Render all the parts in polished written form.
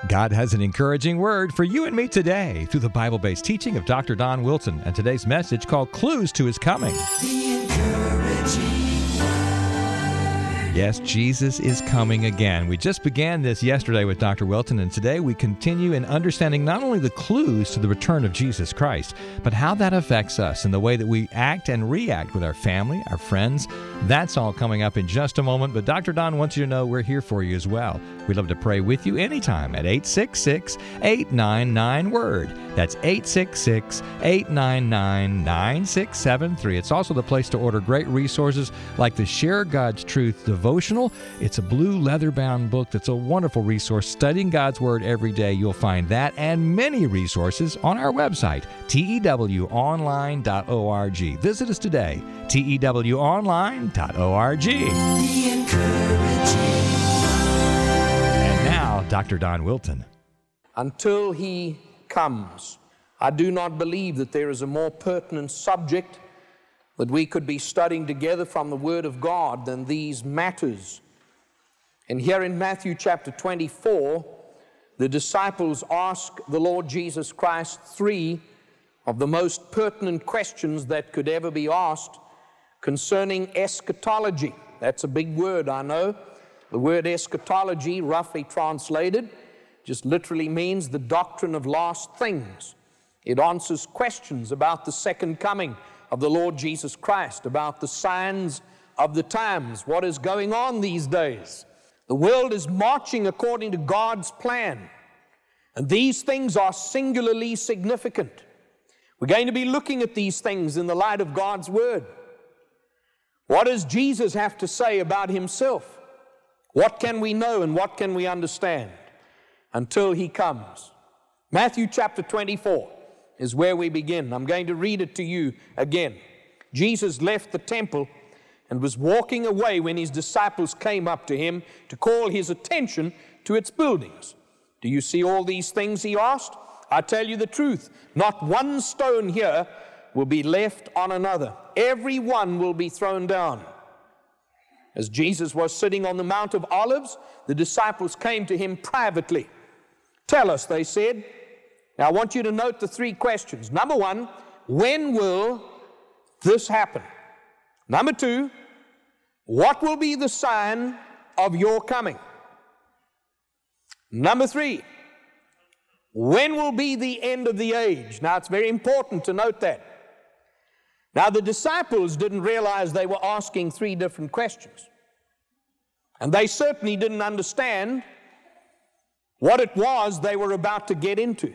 God has an encouraging word for you and me today through the Bible-based teaching of Dr. Don Wilson and today's message called Clues to His Coming. The encouraging word. Yes, Jesus is coming again. We just began this yesterday with Dr. Wilson, and today we continue in understanding not only the clues to the return of Jesus Christ, but how that affects us in the way that we act and react with our family, our friends. That's all coming up in just a moment, but Dr. Don wants you to know we're here for you as well. We'd love to pray with you anytime at 866-899-WORD. That's 866-899-9673. It's also the place to order great resources like the Share God's Truth devotional. It's a blue leather-bound book that's a wonderful resource. Studying God's Word every day, you'll find that and many resources on our website, tewonline.org. Visit us today, tewonline.org. The encouraging. And now, Dr. Don Wilson. Until He comes, I do not believe that there is a more pertinent subject that we could be studying together from the Word of God than these matters. And here in Matthew chapter 24, the disciples ask the Lord Jesus Christ three of the most pertinent questions that could ever be asked concerning eschatology. That's a big word, I know. The word eschatology, roughly translated, just literally means the doctrine of last things. It answers questions about the second coming of the Lord Jesus Christ, about the signs of the times, what is going on these days. The world is marching according to God's plan, and these things are singularly significant. We're going to be looking at these things in the light of God's Word. What does Jesus have to say about Himself? What can we know and what can we understand until He comes? Matthew chapter 24 is where we begin. I'm going to read it to you again. Jesus left the temple and was walking away when His disciples came up to Him to call His attention to its buildings. Do you see all these things? He asked. I tell you the truth, not one stone here will be left on another. Every one will be thrown down. As Jesus was sitting on the Mount of Olives, the disciples came to Him privately. Tell us, they said. Now I want you to note the three questions. Number one, when will this happen? Number two, what will be the sign of your coming? Number three, when will be the end of the age? Now it's very important to note that. Now the disciples didn't realize they were asking three different questions. And they certainly didn't understand what it was they were about to get into.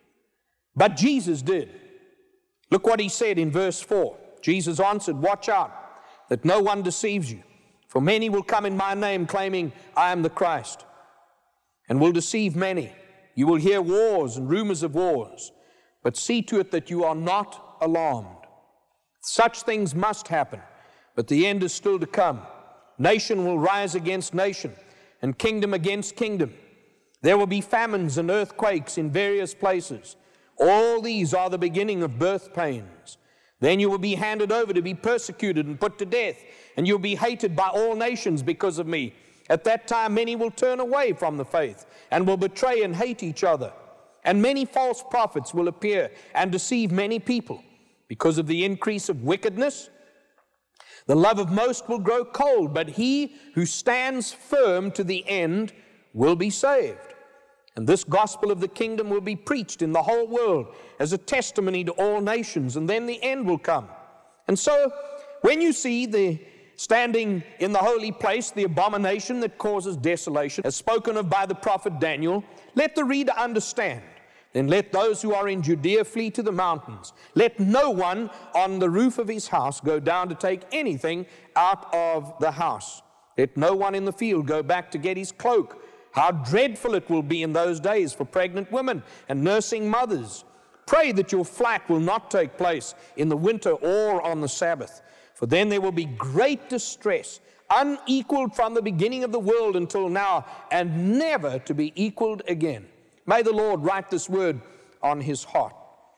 But Jesus did. Look what He said in verse 4. Jesus answered, watch out that no one deceives you. For many will come in my name claiming I am the Christ, and will deceive many. You will hear wars and rumors of wars, but see to it that you are not alarmed. Such things must happen, but the end is still to come. Nation will rise against nation, and kingdom against kingdom. There will be famines and earthquakes in various places. All these are the beginning of birth pains. Then you will be handed over to be persecuted and put to death, and you'll be hated by all nations because of me. At that time many will turn away from the faith and will betray and hate each other. And many false prophets will appear and deceive many people. Because of the increase of wickedness, the love of most will grow cold, but he who stands firm to the end will be saved. And this gospel of the kingdom will be preached in the whole world as a testimony to all nations, and then the end will come. And so, when you see the standing in the holy place, the abomination that causes desolation, as spoken of by the prophet Daniel, let the reader understand. Then let those who are in Judea flee to the mountains. Let no one on the roof of his house go down to take anything out of the house. Let no one in the field go back to get his cloak. How dreadful it will be in those days for pregnant women and nursing mothers. Pray that your flight will not take place in the winter or on the Sabbath, for then there will be great distress, unequaled from the beginning of the world until now, and never to be equaled again. May the Lord write this word on His heart.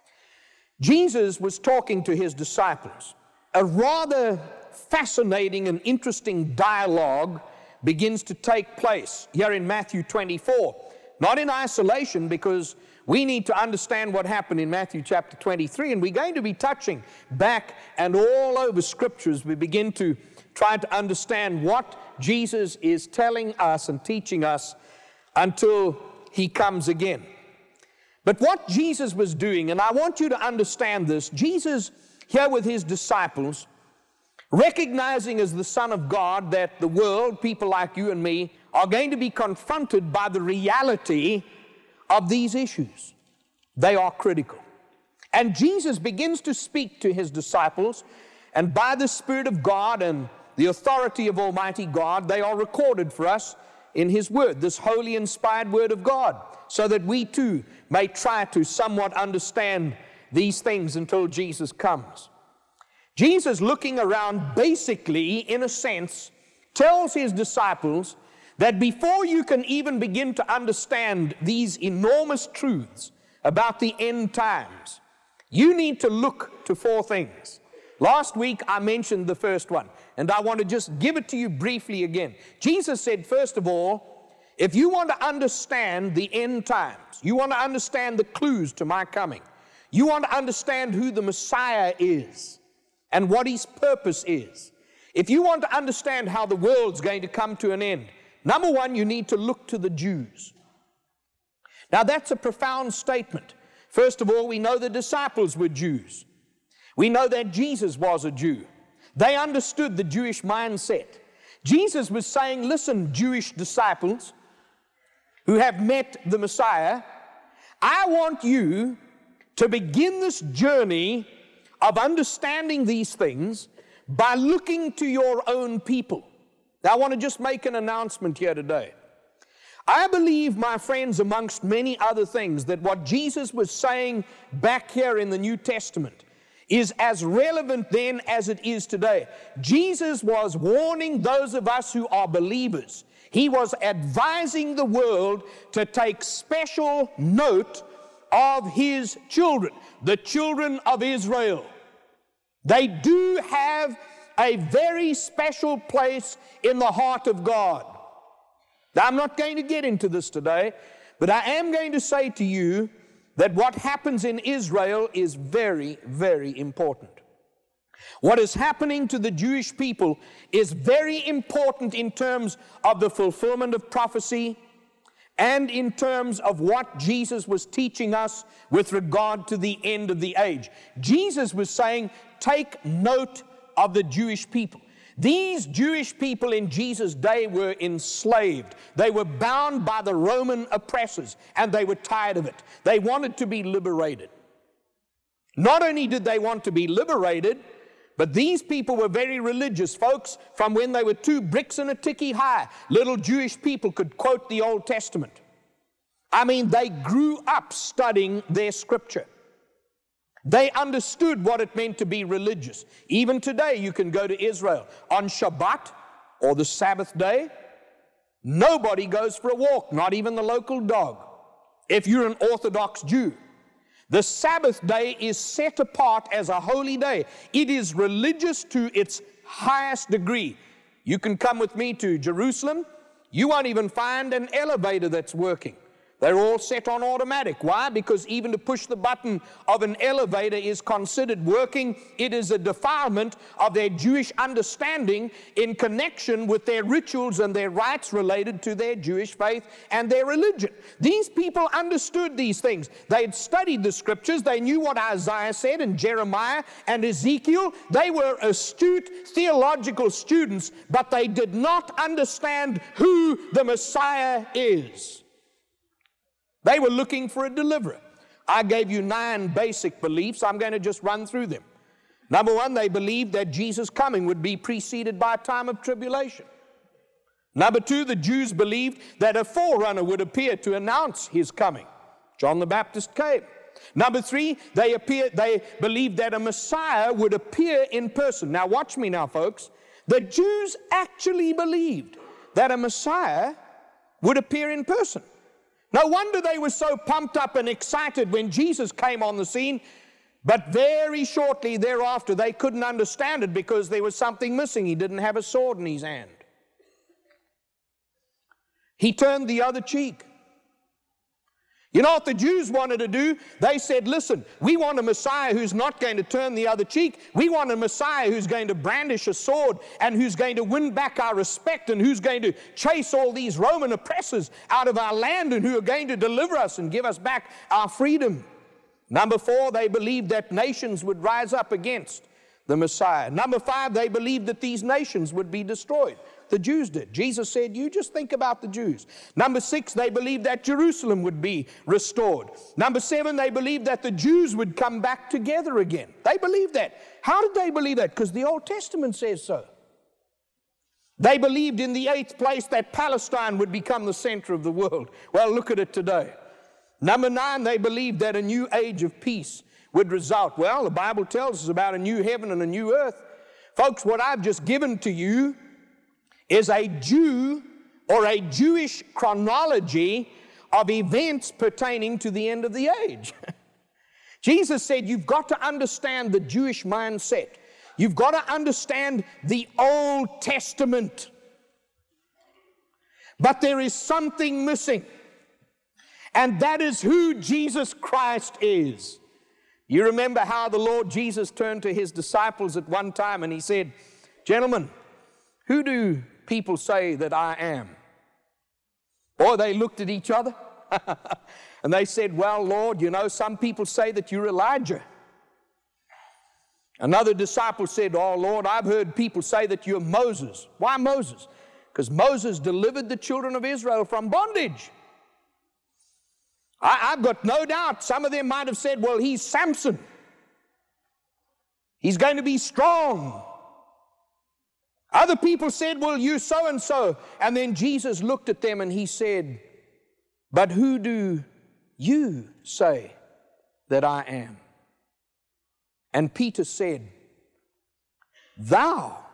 Jesus was talking to His disciples. A rather fascinating and interesting dialogue begins to take place here in Matthew 24 not in isolation, because we need to understand what happened in Matthew chapter 23, and we're going to be touching back and all over Scripture as we begin to try to understand what Jesus is telling us and teaching us until He comes again. But what Jesus was doing, and I want you to understand this, Jesus here with His disciples, recognizing as the Son of God that the world, people like you and me, are going to be confronted by the reality of these issues. They are critical. And Jesus begins to speak to His disciples, and by the Spirit of God and the authority of Almighty God, they are recorded for us in His Word, this holy inspired Word of God, so that we too may try to somewhat understand these things until Jesus comes. Jesus, looking around, basically, in a sense, tells His disciples that before you can even begin to understand these enormous truths about the end times, you need to look to four things. Last week I mentioned the first one, and I want to just give it to you briefly again. Jesus said, first of all, if you want to understand the end times, you want to understand the clues to my coming, you want to understand who the Messiah is and what His purpose is, if you want to understand how the world's going to come to an end, number one, you need to look to the Jews. Now that's a profound statement. First of all, we know the disciples were Jews. We know that Jesus was a Jew. They understood the Jewish mindset. Jesus was saying, listen, Jewish disciples who have met the Messiah, I want you to begin this journey of understanding these things by looking to your own people. Now, I want to just make an announcement here today. I believe, my friends, amongst many other things, that what Jesus was saying back here in the New Testament is as relevant then as it is today. Jesus was warning those of us who are believers. He was advising the world to take special note of His children, the children of Israel. They do have a very special place in the heart of God. Now, I'm not going to get into this today, but I am going to say to you that what happens in Israel is very, very important. What is happening to the Jewish people is very important in terms of the fulfillment of prophecy and in terms of what Jesus was teaching us with regard to the end of the age. Jesus was saying, take note of the Jewish people. These Jewish people in Jesus' day were enslaved. They were bound by the Roman oppressors, and they were tired of it. They wanted to be liberated. Not only did they want to be liberated, but these people were very religious, folks. From when they were 2 bricks and a ticky high, little Jewish people could quote the Old Testament. I mean, they grew up studying their Scripture. They understood what it meant to be religious. Even today, you can go to Israel. On Shabbat, or the Sabbath day, nobody goes for a walk, not even the local dog, if you're an Orthodox Jew. The Sabbath day is set apart as a holy day. It is religious to its highest degree. You can come with me to Jerusalem. You won't even find an elevator that's working. They're all set on automatic. Why? Because even to push the button of an elevator is considered working. It is a defilement of their Jewish understanding in connection with their rituals and their rites related to their Jewish faith and their religion. These people understood these things. They had studied the Scriptures. They knew what Isaiah said and Jeremiah and Ezekiel. They were astute theological students, but they did not understand who the Messiah is. They were looking for a deliverer. I gave you 9 basic beliefs. I'm going to just run through them. Number 1, they believed that Jesus' coming would be preceded by a time of tribulation. Number 2, the Jews believed that a forerunner would appear to announce His coming. John the Baptist came. Number 3, they believed that a Messiah would appear in person. Now watch me now, folks. The Jews actually believed that a Messiah would appear in person. No wonder they were so pumped up and excited when Jesus came on the scene, but very shortly thereafter they couldn't understand it because there was something missing. He didn't have a sword in His hand. He turned the other cheek. You know what the Jews wanted to do? They said, listen, we want a Messiah who's not going to turn the other cheek. We want a Messiah who's going to brandish a sword and who's going to win back our respect and who's going to chase all these Roman oppressors out of our land and who are going to deliver us and give us back our freedom. Number 4, they believed that nations would rise up against the Messiah. Number 5, they believed that these nations would be destroyed. The Jews did. Jesus said, you just think about the Jews. Number 6, they believed that Jerusalem would be restored. Number 7, they believed that the Jews would come back together again. They believed that. How did they believe that? Because the Old Testament says so. They believed in the 8th place that Palestine would become the center of the world. Well, look at it today. Number 9, they believed that a new age of peace would result. Well, the Bible tells us about a new heaven and a new earth. Folks, what I've just given to you is a Jew or a Jewish chronology of events pertaining to the end of the age. Jesus said you've got to understand the Jewish mindset. You've got to understand the Old Testament. But there is something missing, and that is who Jesus Christ is. You remember how the Lord Jesus turned to his disciples at one time and he said, gentlemen, who do people say that I am? Boy, they looked at each other and they said, well, Lord, you know, some people say that you're Elijah. Another disciple said, oh, Lord, I've heard people say that you're Moses. Why Moses? Because Moses delivered the children of Israel from bondage. I've got no doubt some of them might have said, well, he's Samson. He's going to be strong. Other people said, well, you so-and-so. And then Jesus looked at them and he said, but who do you say that I am? And Peter said, thou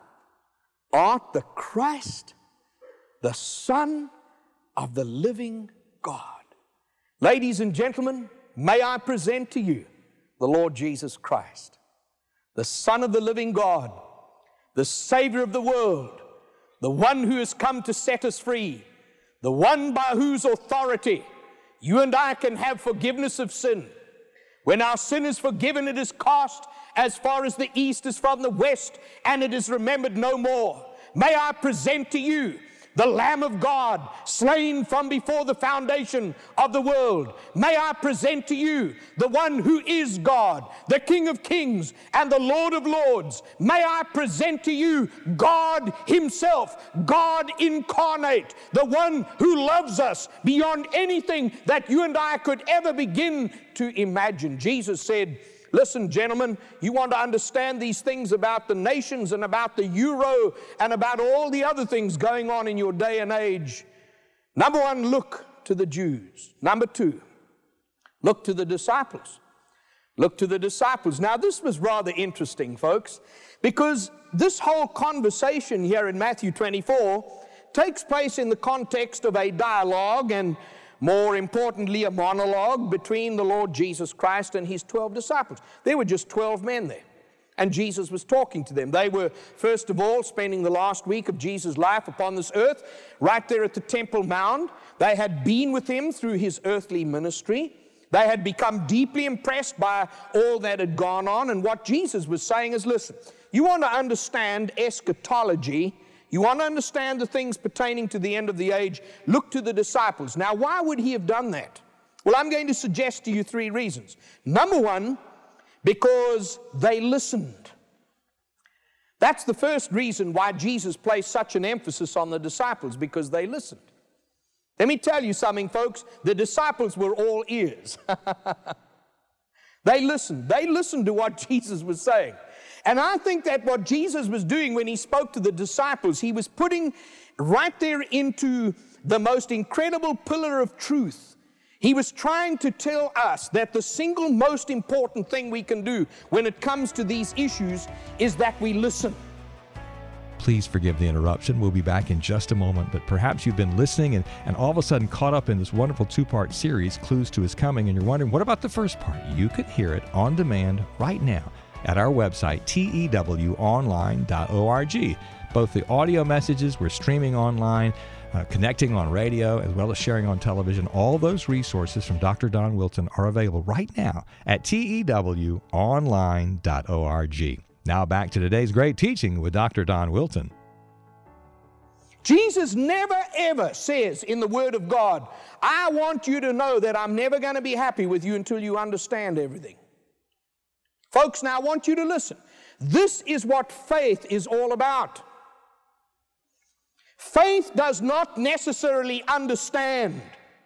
art the Christ, the Son of the living God. Ladies and gentlemen, may I present to you the Lord Jesus Christ, the Son of the living God, the Savior of the world, the one who has come to set us free, the one by whose authority you and I can have forgiveness of sin. When our sin is forgiven, it is cast as far as the east is from the west, and it is remembered no more. May I present to you the Lamb of God, slain from before the foundation of the world. May I present to you the one who is God, the King of kings and the Lord of lords. May I present to you God himself, God incarnate, the one who loves us beyond anything that you and I could ever begin to imagine. Jesus said, listen, gentlemen, you want to understand these things about the nations and about the euro and about all the other things going on in your day and age. Number 1, look to the Jews. Number 2, look to the disciples. Look to the disciples. Now, this was rather interesting, folks, because this whole conversation here in Matthew 24 takes place in the context of a dialogue and, more importantly, a monologue between the Lord Jesus Christ and his 12 disciples. There were just 12 men there, and Jesus was talking to them. They were, first of all, spending the last week of Jesus' life upon this earth, right there at the Temple Mount. They had been with him through his earthly ministry. They had become deeply impressed by all that had gone on, and what Jesus was saying is, listen, you want to understand eschatology, you want to understand the things pertaining to the end of the age, look to the disciples. Now, why would he have done that? Well, I'm going to suggest to you 3 reasons. Number 1, because they listened. That's the first reason why Jesus placed such an emphasis on the disciples, because they listened. Let me tell you something, folks. The disciples were all ears. They listened. They listened to what Jesus was saying. And I think that what Jesus was doing when he spoke to the disciples, he was putting right there into the most incredible pillar of truth. He was trying to tell us that the single most important thing we can do when it comes to these issues is that we listen. Please forgive the interruption. We'll be back in just a moment, but perhaps you've been listening and all of a sudden caught up in this wonderful 2-part series, Clues to His Coming, and you're wondering, what about the first part? You can hear it on demand right now at our website, tewonline.org. Both the audio messages we're streaming online, connecting on radio, as well as sharing on television. All those resources from Dr. Don Wilton are available right now at tewonline.org. Now back to today's great teaching with Dr. Don Wilton. Jesus never ever says in the Word of God, I want you to know that I'm never going to be happy with you until you understand everything. Folks, now I want you to listen. This is what faith is all about. Faith does not necessarily understand.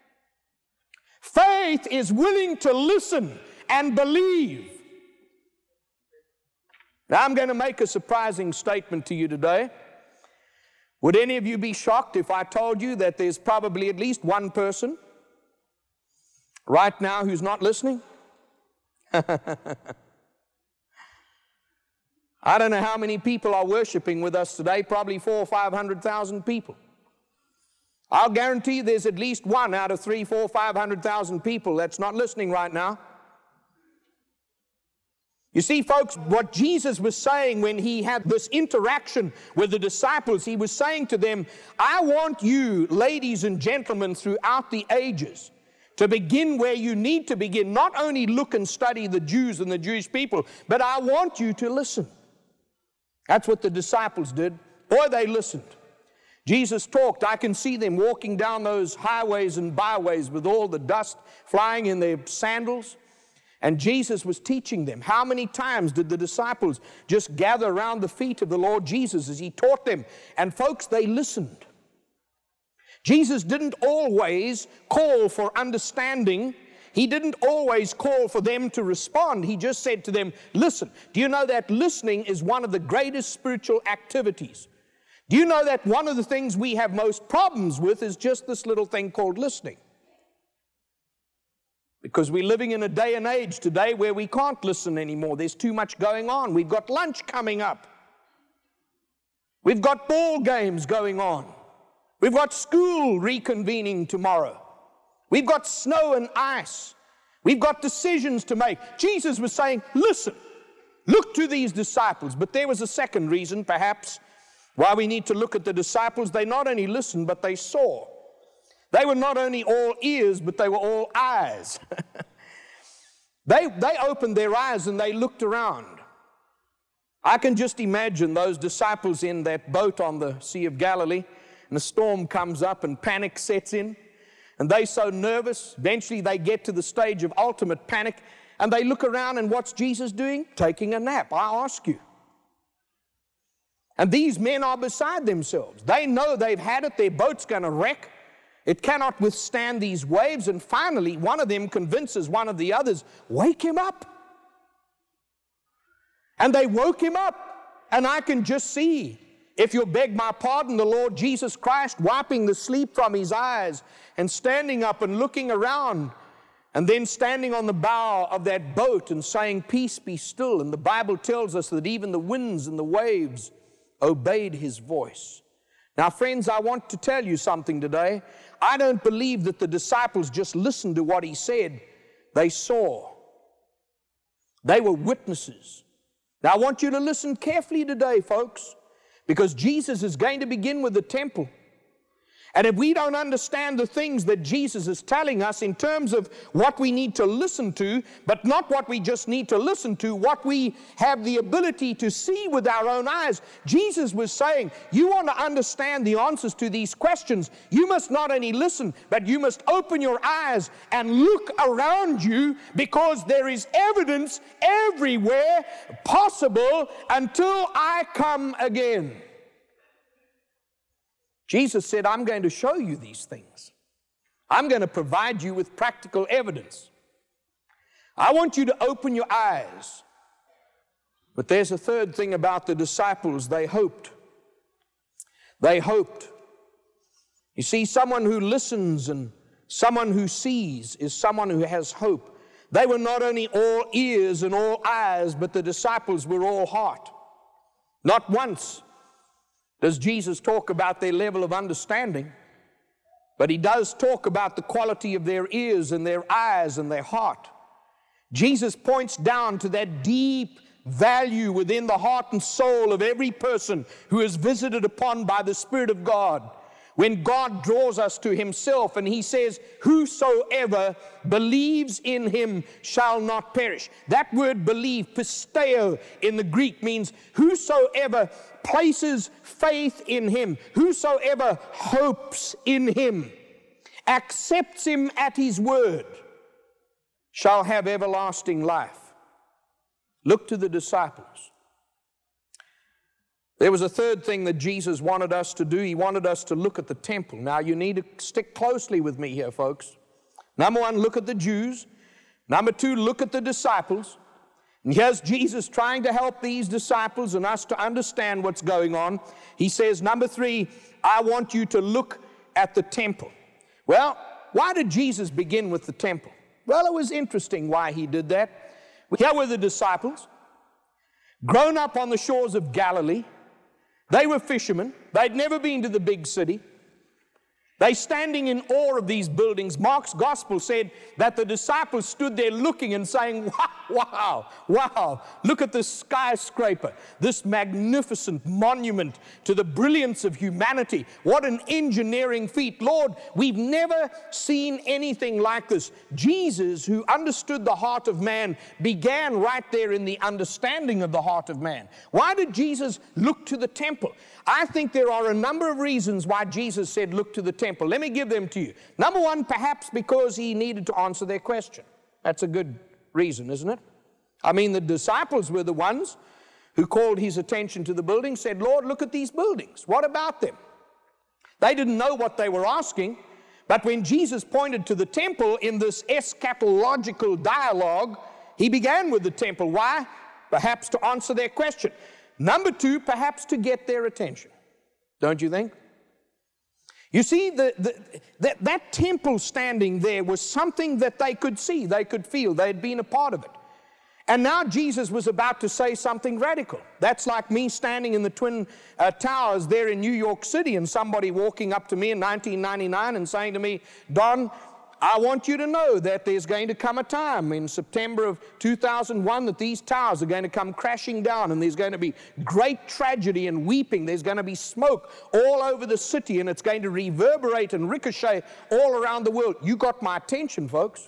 Faith is willing to listen and believe. Now I'm going to make a surprising statement to you today. Would any of you be shocked if I told you that there's probably at least one person right now who's not listening? I don't know how many people are worshiping with us today, probably 400,000 or 500,000 people. I'll guarantee there's at least one out of 300,000, 400,000, 500,000 people that's not listening right now. You see, folks, what Jesus was saying when he had this interaction with the disciples, he was saying to them, I want you, ladies and gentlemen, throughout the ages, to begin where you need to begin. Not only look and study the Jews and the Jewish people, but I want you to listen. That's what the disciples did. Boy, they listened. Jesus talked. I can see them walking down those highways and byways with all the dust flying in their sandals. And Jesus was teaching them. How many times did the disciples just gather around the feet of the Lord Jesus as he taught them? And folks, they listened. Jesus didn't always call for understanding. He didn't always call for them to respond. He just said to them, listen. Do you know that listening is one of the greatest spiritual activities? Do you know that one of the things we have most problems with is just this little thing called listening? Because we're living in a day and age today where we can't listen anymore. There's too much going on. We've got lunch coming up. We've got ball games going on. We've got school reconvening tomorrow. We've got snow and ice. We've got decisions to make. Jesus was saying, listen, look to these disciples. But there was a second reason, perhaps, why we need to look at the disciples. They not only listened, but they saw. They were not only all ears, but they were all eyes. They opened their eyes and they looked around. I can just imagine those disciples in that boat on the Sea of Galilee, and a storm comes up and panic sets in, and they're so nervous. Eventually they get to the stage of ultimate panic, and they look around, and what's Jesus doing? Taking a nap, I ask you. And these men are beside themselves. They know they've had it. Their boat's going to wreck. It cannot withstand these waves. And finally, one of them convinces one of the others, wake him up. And they woke him up. And I can just see, if you'll beg my pardon, the Lord Jesus Christ wiping the sleep from his eyes and standing up and looking around, and then standing on the bow of that boat and saying, peace, be still. And the Bible tells us that even the winds and the waves obeyed his voice. Now, friends, I want to tell you something today. I don't believe that the disciples just listened to what he said. They saw. They were witnesses. Now, I want you to listen carefully today, folks, because Jesus is going to begin with the temple. And if we don't understand the things that Jesus is telling us in terms of what we need to listen to, but not what we just need to listen to, what we have the ability to see with our own eyes, Jesus was saying, you want to understand the answers to these questions, you must not only listen, but you must open your eyes and look around you, because there is evidence everywhere possible until I come again. Jesus said, I'm going to show you these things. I'm going to provide you with practical evidence. I want you to open your eyes. But there's a third thing about the disciples. They hoped. They hoped. You see, someone who listens and someone who sees is someone who has hope. They were not only all ears and all eyes, but the disciples were all heart. Not once does Jesus talk about their level of understanding, but he does talk about the quality of their ears and their eyes and their heart. Jesus points down to that deep value within the heart and soul of every person who is visited upon by the Spirit of God, when God draws us to himself and he says, whosoever believes in him shall not perish. That word believe, pisteo in the Greek, means whosoever places faith in him, whosoever hopes in him, accepts him at his word, shall have everlasting life. Look to the disciples. There was a third thing that Jesus wanted us to do. He wanted us to look at the temple. Now, you need to stick closely with me here, folks. Number one, look at the Jews. Number two, look at the disciples. And here's Jesus trying to help these disciples and us to understand what's going on. He says, number three, I want you to look at the temple. Well, why did Jesus begin with the temple? Well, it was interesting why he did that. Here were the disciples, grown up on the shores of Galilee. They were fishermen. They'd never been to the big city. They standing in awe of these buildings. Mark's gospel said that the disciples stood there looking and saying, wow, wow, look at this skyscraper, this magnificent monument to the brilliance of humanity. What an engineering feat. Lord, we've never seen anything like this. Jesus, who understood the heart of man, began right there in the understanding of the heart of man. Why did Jesus look to the temple? I think there are a number of reasons why Jesus said look to the temple. Let me give them to you. Number one, perhaps because he needed to answer their question. That's a good reason, isn't it? I mean, the disciples were the ones who called his attention to the building, said, Lord, look at these buildings. What about them? They didn't know what they were asking, but when Jesus pointed to the temple in this eschatological dialogue, he began with the temple. Why? Perhaps to answer their question. Number two, perhaps to get their attention. Don't you think? You see, that temple standing there was something that they could see, they could feel, they had been a part of it. And now Jesus was about to say something radical. That's like me standing in the Twin Towers there in New York City and somebody walking up to me in 1999 and saying to me, Don, I want you to know that there's going to come a time in September of 2001 that these towers are going to come crashing down and there's going to be great tragedy and weeping. There's going to be smoke all over the city and it's going to reverberate and ricochet all around the world. You got my attention, folks.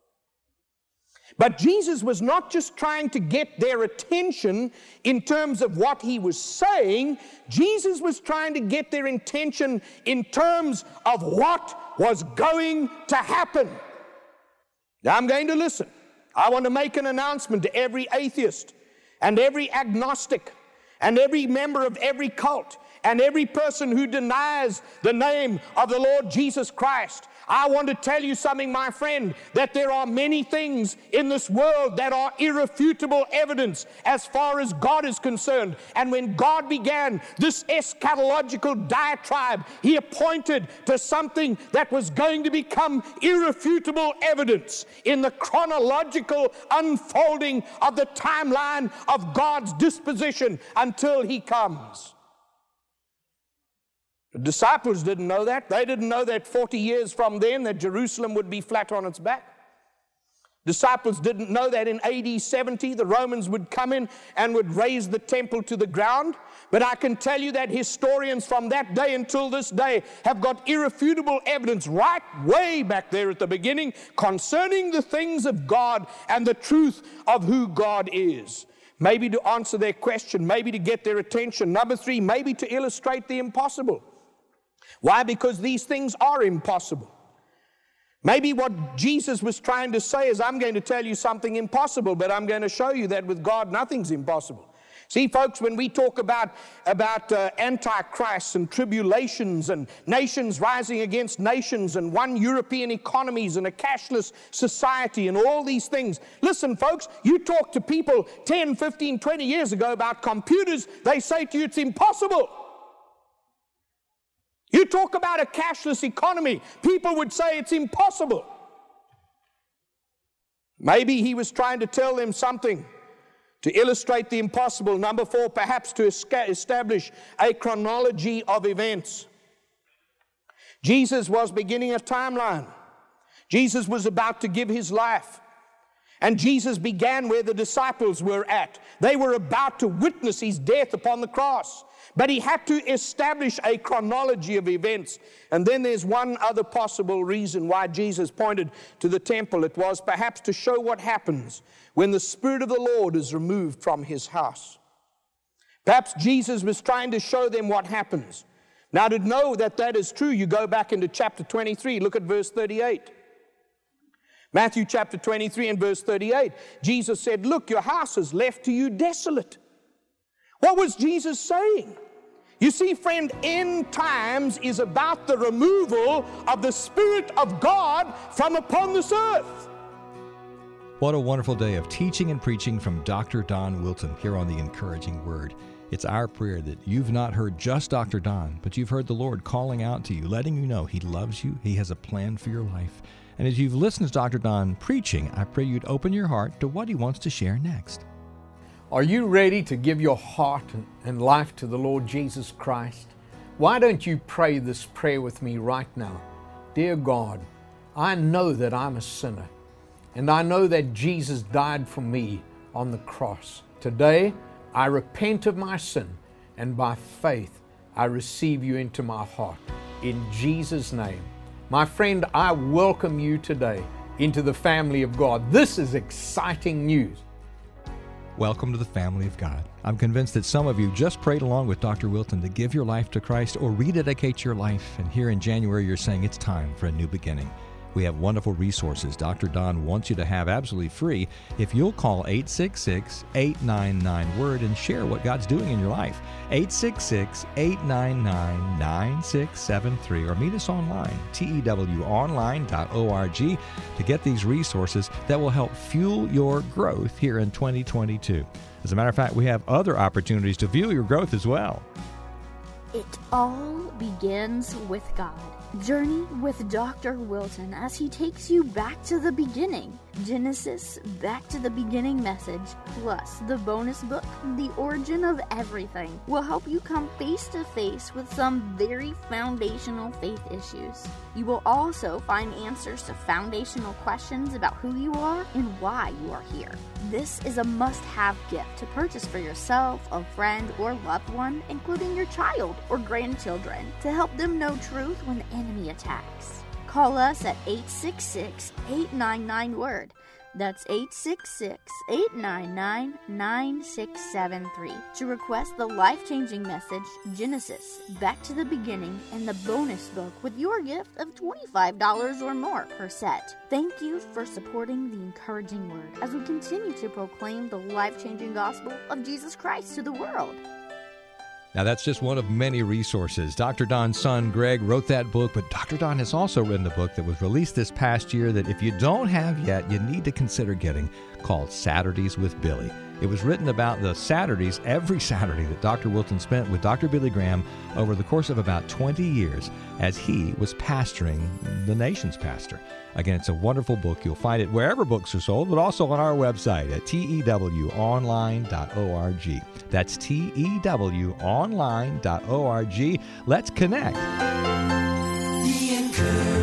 But Jesus was not just trying to get their attention in terms of what he was saying. Jesus was trying to get their attention in terms of what was going to happen. Now I'm going to listen. I want to make an announcement to every atheist and every agnostic and every member of every cult and every person who denies the name of the Lord Jesus Christ. I want to tell you something, my friend, that there are many things in this world that are irrefutable evidence as far as God is concerned. And when God began this eschatological diatribe, he pointed to something that was going to become irrefutable evidence in the chronological unfolding of the timeline of God's disposition until he comes. The disciples didn't know that. They didn't know that 40 years from then that Jerusalem would be flat on its back. Disciples didn't know that in AD 70 the Romans would come in and would raise the temple to the ground. But I can tell you that historians from that day until this day have got irrefutable evidence right way back there at the beginning concerning the things of God and the truth of who God is. Maybe to answer their question, maybe to get their attention. Number three, maybe to illustrate the impossible. Why? Because these things are impossible. Maybe what Jesus was trying to say is, I'm going to tell you something impossible, but I'm going to show you that with God nothing's impossible. See, folks, when we talk about antichrists and tribulations and nations rising against nations and one European economies and a cashless society and all these things, listen, folks, you talk to people 10, 15, 20 years ago about computers, they say to you it's impossible. You talk about a cashless economy, people would say it's impossible. Maybe he was trying to tell them something to illustrate the impossible. Number four, perhaps to establish a chronology of events. Jesus was beginning a timeline. Jesus was about to give his life. And Jesus began where the disciples were at. They were about to witness his death upon the cross. But he had to establish a chronology of events. And then there's one other possible reason why Jesus pointed to the temple. It was perhaps to show what happens when the Spirit of the Lord is removed from his house. Perhaps Jesus was trying to show them what happens. Now, to know that that is true, you go back into chapter 23. Look at verse 38. Matthew chapter 23 and verse 38. Jesus said, look, your house is left to you desolate. What was Jesus saying? You see, friend, end times is about the removal of the Spirit of God from upon this earth. What a wonderful day of teaching and preaching from Dr. Don Wilton here on The Encouraging Word. It's our prayer that you've not heard just Dr. Don, but you've heard the Lord calling out to you, letting you know he loves you, he has a plan for your life. And as you've listened to Dr. Don preaching, I pray you'd open your heart to what he wants to share next. Are you ready to give your heart and life to the Lord Jesus Christ? Why don't you pray this prayer with me right now? Dear God, I know that I'm a sinner, and I know that Jesus died for me on the cross. Today, I repent of my sin, and by faith, I receive you into my heart. In Jesus' name. My friend, I welcome you today into the family of God. This is exciting news. Welcome to the family of God. I'm convinced that some of you just prayed along with Dr. Wilton to give your life to Christ or rededicate your life, and here in January you're saying it's time for a new beginning. We have wonderful resources Dr. Don wants you to have absolutely free if you'll call 866-899-WORD and share what God's doing in your life. 866-899-9673 or meet us online, tewonline.org, to get these resources that will help fuel your growth here in 2022. As a matter of fact, we have other opportunities to fuel your growth as well. It all begins with God. Journey with Dr. Wilton as he takes you back to the beginning. Genesis, Back to the Beginning message, plus the bonus book, The Origin of Everything, will help you come face to face with some very foundational faith issues. You will also find answers to foundational questions about who you are and why you are here. This is a must-have gift to purchase for yourself, a friend, or loved one, including your child or grandchildren, to help them know truth when the enemy attacks. Call us at 866-899-WORD. That's 866-899-9673 to request the life-changing message, Genesis, Back to the Beginning, and the bonus book with your gift of $25 or more per set. Thank you for supporting The Encouraging Word as we continue to proclaim the life-changing gospel of Jesus Christ to the world. Now, that's just one of many resources. Dr. Don's son, Greg, wrote that book, but Dr. Don has also written a book that was released this past year that if you don't have yet, you need to consider getting, called Saturdays with Billy. It was written about the Saturdays, every Saturday, that Dr. Wilton spent with Dr. Billy Graham over the course of about 20 years as he was pastoring the nation's pastor. Again, it's a wonderful book. You'll find it wherever books are sold, but also on our website at tewonline.org. That's tewonline.org. Let's connect. The Encouraging